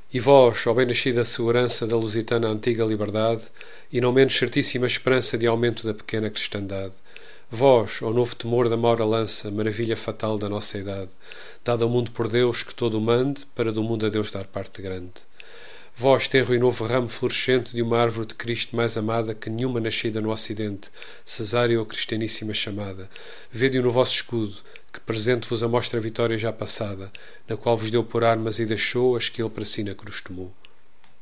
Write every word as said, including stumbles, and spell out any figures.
E vós, ó bem-nascida segurança da lusitana antiga liberdade, e não menos certíssima esperança de aumento da pequena cristandade, vós, ó novo temor da maura lança, maravilha fatal da nossa idade, dada ao mundo por Deus que todo o mande, para do mundo a Deus dar parte grande. Vós, tenro e novo ramo florescente de uma árvore de Cristo mais amada que nenhuma nascida no Ocidente, cesárea ou cristianíssima chamada, vede-o no vosso escudo, que presente vos amostra a vitória já passada, na qual vos deu por armas e deixou as que ele para si na cruz tomou.